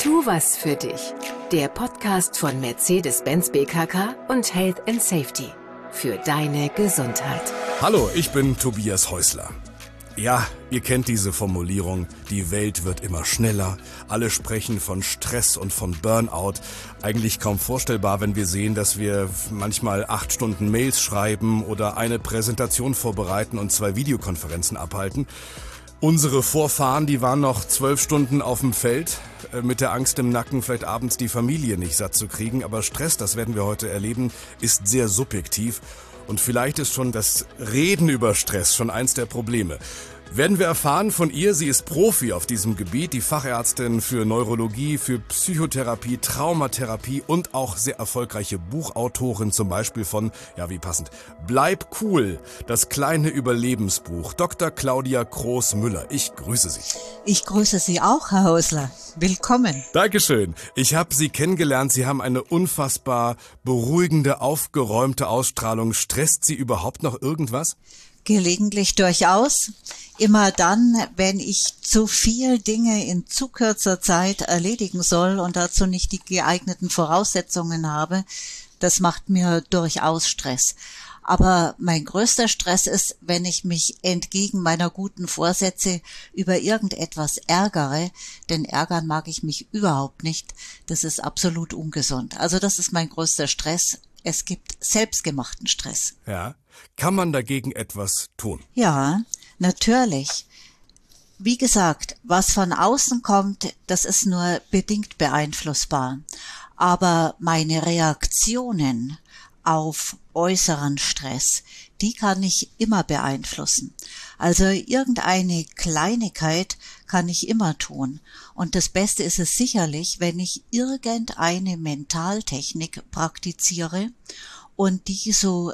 Tu was für dich. Der Podcast von Mercedes-Benz BKK und Health & Safety. Für deine Gesundheit. Hallo, ich bin Tobias Häusler. Ja, ihr kennt diese Formulierung, die Welt wird immer schneller. Alle sprechen von Stress und von Burnout. Eigentlich kaum vorstellbar, wenn wir sehen, dass wir manchmal 8 Stunden Mails schreiben oder eine Präsentation vorbereiten und 2 Videokonferenzen abhalten. Unsere Vorfahren, die waren noch 12 Stunden auf dem Feld, mit der Angst im Nacken, vielleicht abends die Familie nicht satt zu kriegen. Aber Stress, das werden wir heute erleben, ist sehr subjektiv. Und vielleicht ist schon das Reden über Stress schon eins der Probleme. Werden wir erfahren von ihr, sie ist Profi auf diesem Gebiet, die Fachärztin für Neurologie, für Psychotherapie, Traumatherapie und auch sehr erfolgreiche Buchautorin, zum Beispiel von, ja wie passend, Bleib cool, das kleine Überlebensbuch. Dr. Claudia Kroos-Müller, ich grüße Sie. Ich grüße Sie auch, Herr Häusler. Willkommen. Dankeschön. Ich habe Sie kennengelernt. Sie haben eine unfassbar beruhigende, aufgeräumte Ausstrahlung. Stresst Sie überhaupt noch irgendwas? Gelegentlich durchaus. Immer dann, wenn ich zu viel Dinge in zu kurzer Zeit erledigen soll und dazu nicht die geeigneten Voraussetzungen habe, das macht mir durchaus Stress. Aber mein größter Stress ist, wenn ich mich entgegen meiner guten Vorsätze über irgendetwas ärgere, denn ärgern mag ich mich überhaupt nicht. Das ist absolut ungesund. Also das ist mein größter Stress. Es gibt selbstgemachten Stress. Ja. Kann man dagegen etwas tun? Ja, natürlich. Wie gesagt, was von außen kommt, das ist nur bedingt beeinflussbar. Aber meine Reaktionen auf äußeren Stress, die kann ich immer beeinflussen. Also irgendeine Kleinigkeit kann ich immer tun. Und das Beste ist es sicherlich, wenn ich irgendeine Mentaltechnik praktiziere und die so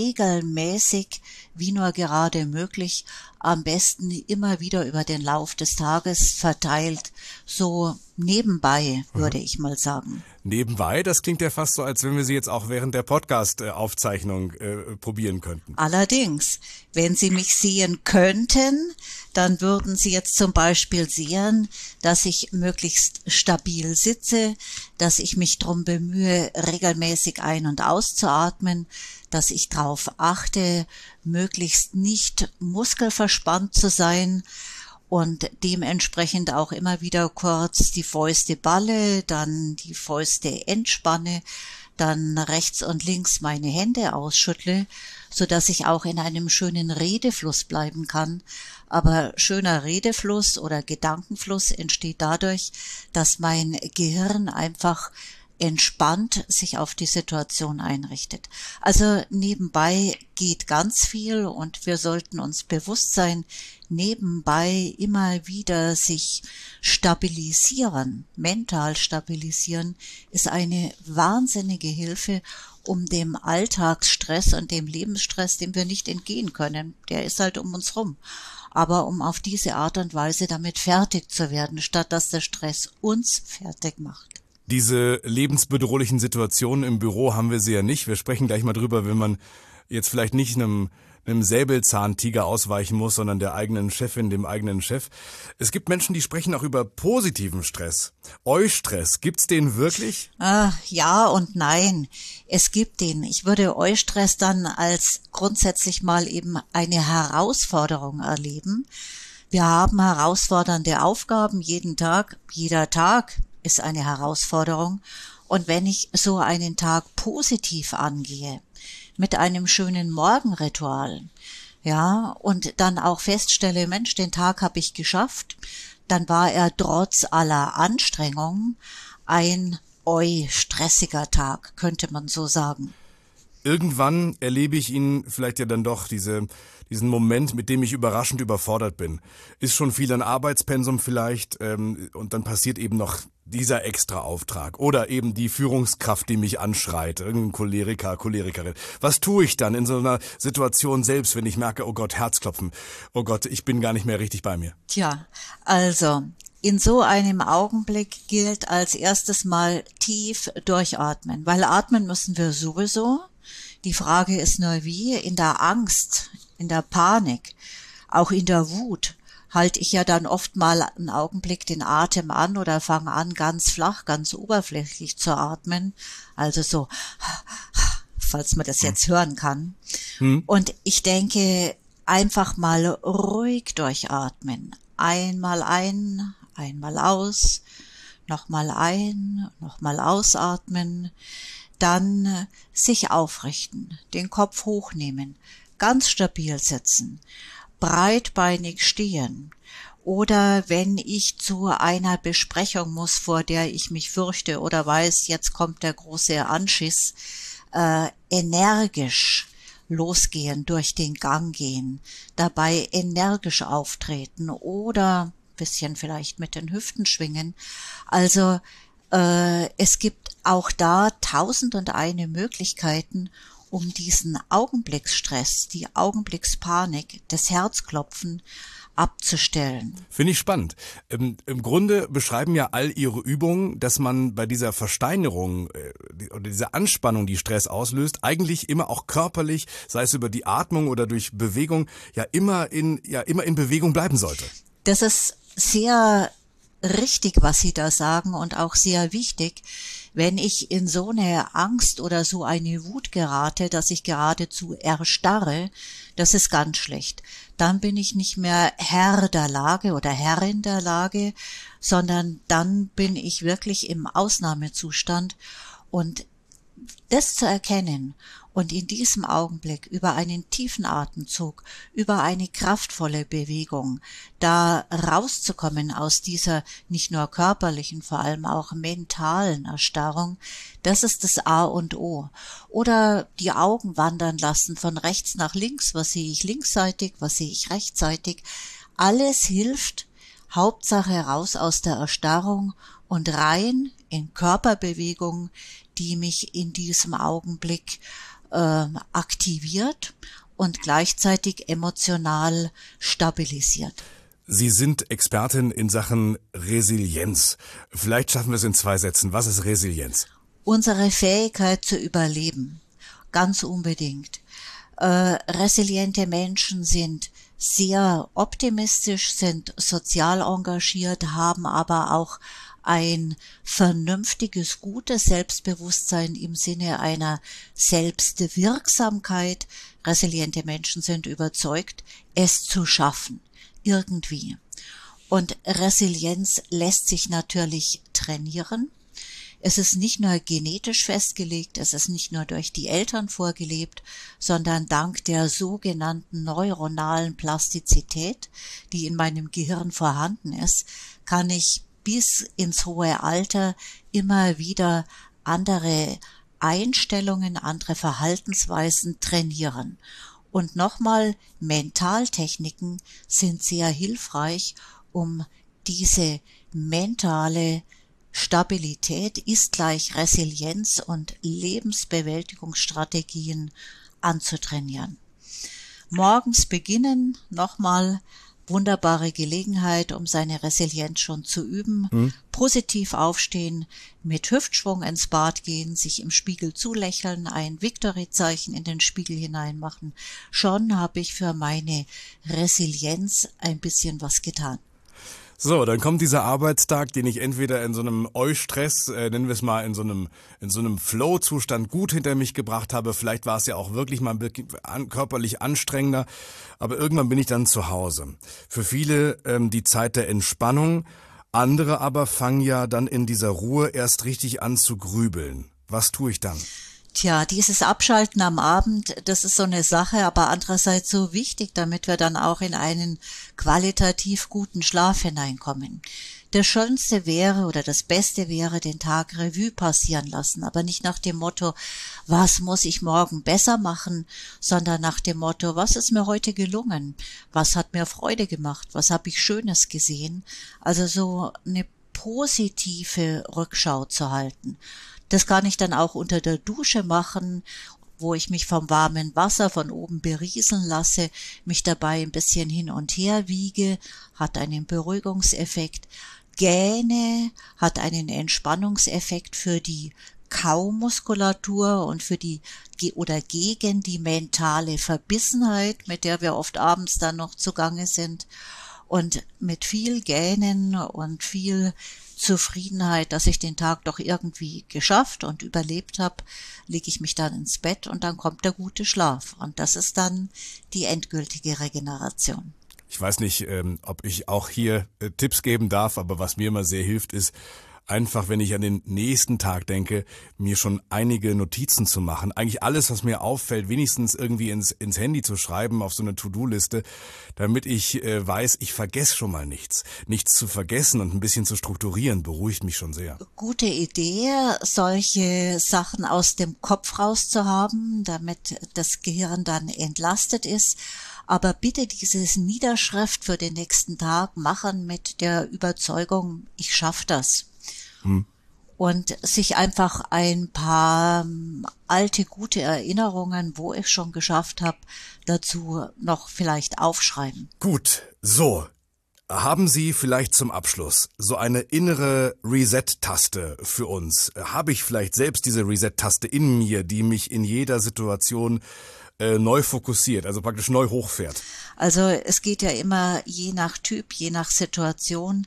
regelmäßig wie nur gerade möglich, am besten immer wieder über den Lauf des Tages verteilt, so nebenbei, würde ich mal sagen. Nebenbei, das klingt ja fast so, als wenn wir Sie jetzt auch während der Podcast-Aufzeichnung probieren könnten. Allerdings, wenn Sie mich sehen könnten, dann würden Sie jetzt zum Beispiel sehen, dass ich möglichst stabil sitze, dass ich mich darum bemühe, regelmäßig ein- und auszuatmen, dass ich darauf achte, möglichst nicht muskelverspannt zu sein und dementsprechend auch immer wieder kurz die Fäuste balle, dann die Fäuste entspanne, dann rechts und links meine Hände ausschüttle, so dass ich auch in einem schönen Redefluss bleiben kann. Aber schöner Redefluss oder Gedankenfluss entsteht dadurch, dass mein Gehirn einfach entspannt sich auf die Situation einrichtet. Also nebenbei geht ganz viel und wir sollten uns bewusst sein, nebenbei immer wieder sich stabilisieren, mental stabilisieren, ist eine wahnsinnige Hilfe, um dem Alltagsstress und dem Lebensstress, dem wir nicht entgehen können, der ist halt um uns rum. Aber um auf diese Art und Weise damit fertig zu werden, statt dass der Stress uns fertig macht. Diese lebensbedrohlichen Situationen im Büro haben wir sie ja nicht. Wir sprechen gleich mal drüber, wenn man jetzt vielleicht nicht einem Säbelzahntiger ausweichen muss, sondern der eigenen Chefin, dem eigenen Chef. Es gibt Menschen, die sprechen auch über positiven Stress. Eustress, gibt's den wirklich? Ja und nein. Es gibt den. Ich würde Eustress dann als grundsätzlich mal eben eine Herausforderung erleben. Wir haben herausfordernde Aufgaben jeden Tag. Jeder Tag ist eine Herausforderung. Und wenn ich so einen Tag positiv angehe, mit einem schönen Morgenritual, ja, und dann auch feststelle, Mensch, den Tag habe ich geschafft, dann war er trotz aller Anstrengungen ein stressiger Tag, könnte man so sagen. Irgendwann erlebe ich ihn vielleicht ja dann doch, diesen Moment, mit dem ich überraschend überfordert bin. Ist schon viel an Arbeitspensum vielleicht und dann passiert eben noch dieser extra Auftrag oder eben die Führungskraft, die mich anschreit, irgendein Choleriker, Cholerikerin. Was tue ich dann in so einer Situation selbst, wenn ich merke, oh Gott, Herzklopfen, oh Gott, ich bin gar nicht mehr richtig bei mir? Tja, also in so einem Augenblick gilt als erstes mal tief durchatmen, weil atmen müssen wir sowieso. Die Frage ist nur wie, in der Angst, in der Panik, auch in der Wut, halte ich ja dann oft mal einen Augenblick den Atem an oder fange an, ganz flach, ganz oberflächlich zu atmen. Also so, falls man das jetzt hören kann. Und ich denke, einfach mal ruhig durchatmen. Einmal ein, einmal aus, nochmal ein, nochmal ausatmen. Dann sich aufrichten, den Kopf hochnehmen, ganz stabil sitzen, breitbeinig stehen. Oder wenn ich zu einer Besprechung muss, vor der ich mich fürchte oder weiß, jetzt kommt der große Anschiss, energisch losgehen, durch den Gang gehen, dabei energisch auftreten oder bisschen vielleicht mit den Hüften schwingen. Also es gibt auch da 1001 Möglichkeiten, um diesen Augenblicksstress, die Augenblickspanik, das Herzklopfen abzustellen. Finde ich spannend. Im Grunde beschreiben ja all Ihre Übungen, dass man bei dieser Versteinerung oder dieser Anspannung, die Stress auslöst, eigentlich immer auch körperlich, sei es über die Atmung oder durch Bewegung, ja immer in Bewegung bleiben sollte. Das ist sehr richtig, was Sie da sagen, und auch sehr wichtig. Wenn ich in so eine Angst oder so eine Wut gerate, dass ich geradezu erstarre, das ist ganz schlecht. Dann bin ich nicht mehr Herr der Lage oder Herrin der Lage, sondern dann bin ich wirklich im Ausnahmezustand. Und das zu erkennen und in diesem Augenblick über einen tiefen Atemzug, über eine kraftvolle Bewegung, da rauszukommen aus dieser nicht nur körperlichen, vor allem auch mentalen Erstarrung, das ist das A und O. Oder die Augen wandern lassen von rechts nach links, was sehe ich linksseitig, was sehe ich rechtsseitig, alles hilft, Hauptsache raus aus der Erstarrung und rein in Körperbewegung, die mich in diesem Augenblick aktiviert und gleichzeitig emotional stabilisiert. Sie sind Expertin in Sachen Resilienz. Vielleicht schaffen wir es in 2 Sätzen. Was ist Resilienz? Unsere Fähigkeit zu überleben, ganz unbedingt. Resiliente Menschen sind sehr optimistisch, sind sozial engagiert, haben aber auch ein vernünftiges, gutes Selbstbewusstsein im Sinne einer Selbstwirksamkeit. Resiliente Menschen sind überzeugt, es zu schaffen, irgendwie. Und Resilienz lässt sich natürlich trainieren. Es ist nicht nur genetisch festgelegt, es ist nicht nur durch die Eltern vorgelebt, sondern dank der sogenannten neuronalen Plastizität, die in meinem Gehirn vorhanden ist, kann ich bis ins hohe Alter immer wieder andere Einstellungen, andere Verhaltensweisen trainieren. Und nochmal, Mentaltechniken sind sehr hilfreich, um diese mentale Stabilität ist gleich Resilienz und Lebensbewältigungsstrategien anzutrainieren. Morgens beginnen, nochmal wunderbare Gelegenheit, um seine Resilienz schon zu üben. Positiv aufstehen, mit Hüftschwung ins Bad gehen, sich im Spiegel zulächeln, ein Victory-Zeichen in den Spiegel hineinmachen. Schon habe ich für meine Resilienz ein bisschen was getan. So, dann kommt dieser Arbeitstag, den ich entweder in so einem Eustress, nennen wir es mal, in so einem Flow-Zustand gut hinter mich gebracht habe. Vielleicht war es ja auch wirklich mal körperlich anstrengender. Aber irgendwann bin ich dann zu Hause. Für viele die Zeit der Entspannung. Andere aber fangen ja dann in dieser Ruhe erst richtig an zu grübeln. Was tue ich dann? Tja, dieses Abschalten am Abend, das ist so eine Sache, aber andererseits so wichtig, damit wir dann auch in einen qualitativ guten Schlaf hineinkommen. Das Schönste wäre oder das Beste wäre, den Tag Revue passieren lassen, aber nicht nach dem Motto, was muss ich morgen besser machen, sondern nach dem Motto, was ist mir heute gelungen, was hat mir Freude gemacht, was habe ich Schönes gesehen, also so eine positive Rückschau zu halten. Das kann ich dann auch unter der Dusche machen, wo ich mich vom warmen Wasser von oben berieseln lasse, mich dabei ein bisschen hin und her wiege, hat einen Beruhigungseffekt. Gähne hat einen Entspannungseffekt für die Kaumuskulatur und für die oder gegen die mentale Verbissenheit, mit der wir oft abends dann noch zugange sind. Und mit viel Gähnen und viel Zufriedenheit, dass ich den Tag doch irgendwie geschafft und überlebt habe, lege ich mich dann ins Bett und dann kommt der gute Schlaf. Und das ist dann die endgültige Regeneration. Ich weiß nicht, ob ich auch hier Tipps geben darf, aber was mir immer sehr hilft, ist einfach, wenn ich an den nächsten Tag denke, mir schon einige Notizen zu machen. Eigentlich alles, was mir auffällt, wenigstens irgendwie ins Handy zu schreiben, auf so eine To-Do-Liste, damit ich weiß, ich vergesse schon mal nichts. Nichts zu vergessen und ein bisschen zu strukturieren, beruhigt mich schon sehr. Gute Idee, solche Sachen aus dem Kopf rauszuhaben, damit das Gehirn dann entlastet ist. Aber bitte dieses Niederschrift für den nächsten Tag machen mit der Überzeugung, ich schaffe das. Und sich einfach ein paar alte, gute Erinnerungen, wo ich schon geschafft habe, dazu noch vielleicht aufschreiben. Gut, so. Haben Sie vielleicht zum Abschluss so eine innere Reset-Taste für uns? Habe ich vielleicht selbst diese Reset-Taste in mir, die mich in jeder Situation neu fokussiert, also praktisch neu hochfährt? Also es geht ja immer je nach Typ, je nach Situation,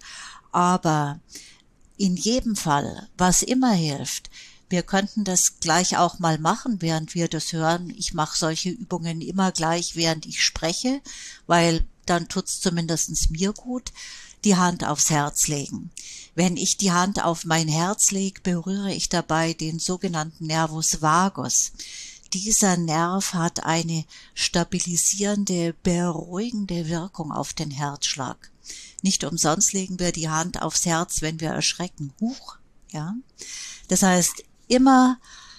aber in jedem Fall, was immer hilft, wir könnten das gleich auch mal machen, während wir das hören. Ich mache solche Übungen immer gleich, während ich spreche, weil dann tut's zumindest mir gut. Die Hand aufs Herz legen. Wenn ich die Hand auf mein Herz lege, berühre ich dabei den sogenannten Nervus vagus. Dieser Nerv hat eine stabilisierende, beruhigende Wirkung auf den Herzschlag. Nicht umsonst legen wir die Hand aufs Herz, wenn wir erschrecken. Huch, ja. Das heißt, immer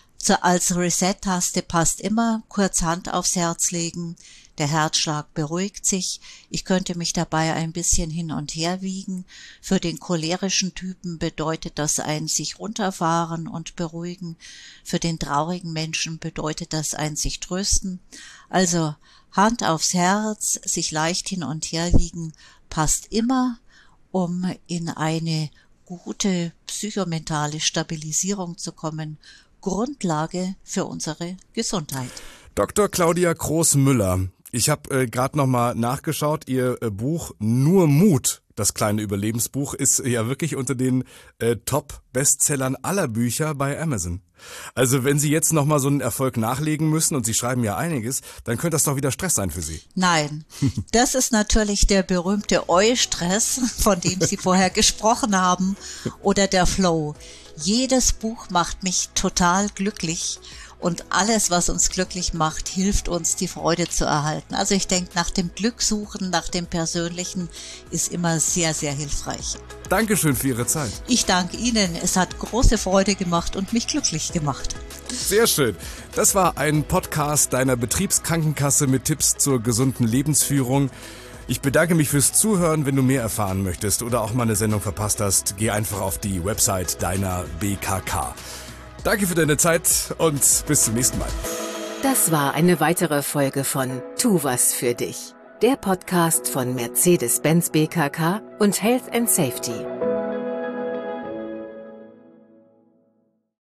als Reset-Taste passt immer kurz Hand aufs Herz legen. Der Herzschlag beruhigt sich. Ich könnte mich dabei ein bisschen hin und her wiegen. Für den cholerischen Typen bedeutet das ein sich runterfahren und beruhigen. Für den traurigen Menschen bedeutet das ein sich trösten. Also Hand aufs Herz, sich leicht hin und her wiegen, passt immer, um in eine gute psychomentale Stabilisierung zu kommen. Grundlage für unsere Gesundheit. Dr. Claudia Groß-Müller, ich habe gerade nochmal nachgeschaut, Ihr Buch Nur Mut, das kleine Überlebensbuch, ist ja wirklich unter den Top-Bestsellern aller Bücher bei Amazon. Also wenn Sie jetzt nochmal so einen Erfolg nachlegen müssen, und Sie schreiben ja einiges, dann könnte das doch wieder Stress sein für Sie. Nein, das ist natürlich der berühmte Eustress, von dem Sie vorher gesprochen haben, oder der Flow. Jedes Buch macht mich total glücklich. Und alles, was uns glücklich macht, hilft uns, die Freude zu erhalten. Also ich denke, nach dem Glückssuchen, nach dem Persönlichen ist immer sehr, sehr hilfreich. Dankeschön für Ihre Zeit. Ich danke Ihnen. Es hat große Freude gemacht und mich glücklich gemacht. Sehr schön. Das war ein Podcast deiner Betriebskrankenkasse mit Tipps zur gesunden Lebensführung. Ich bedanke mich fürs Zuhören. Wenn du mehr erfahren möchtest oder auch mal eine Sendung verpasst hast, geh einfach auf die Website deiner BKK. Danke für deine Zeit und bis zum nächsten Mal. Das war eine weitere Folge von Tu was für dich, der Podcast von Mercedes-Benz BKK und Health & Safety.